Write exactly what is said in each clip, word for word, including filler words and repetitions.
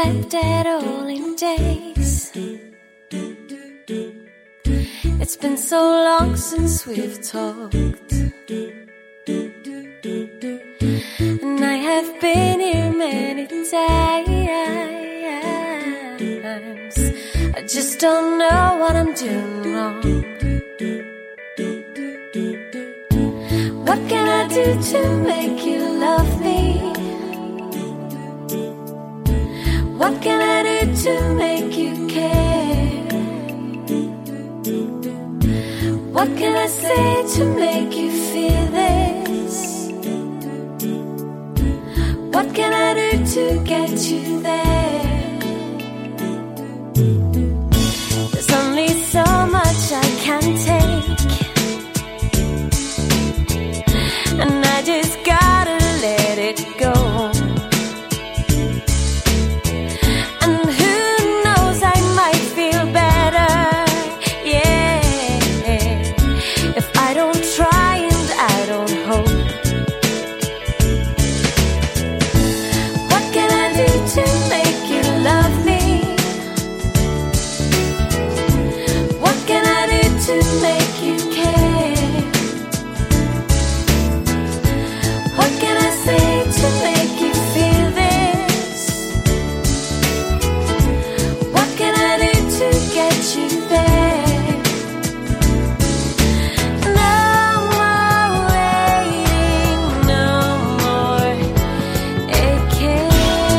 slept at all in days. It's been so long since we've talked, and I have been here many times. I just don't know what I'm doing wrong. What can I do to make you love me? What can I do to make you care? What can I say to make you feel this? What can I do to get you there? There's only so much I can take, and I just gotta let it go. And who knows, I might feel better, yeah, if I don't try and I don't hope. What can I do to make you love me? What can I do to make you care? What can I say to make you feel this? What can I do to get you there? No more waiting, no more aching.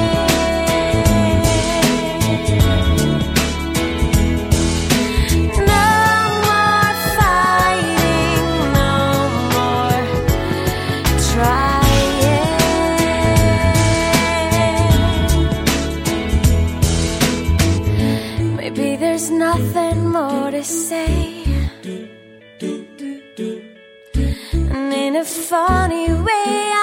No more fighting, no more trying. Maybe there's nothing more to say, and in a funny way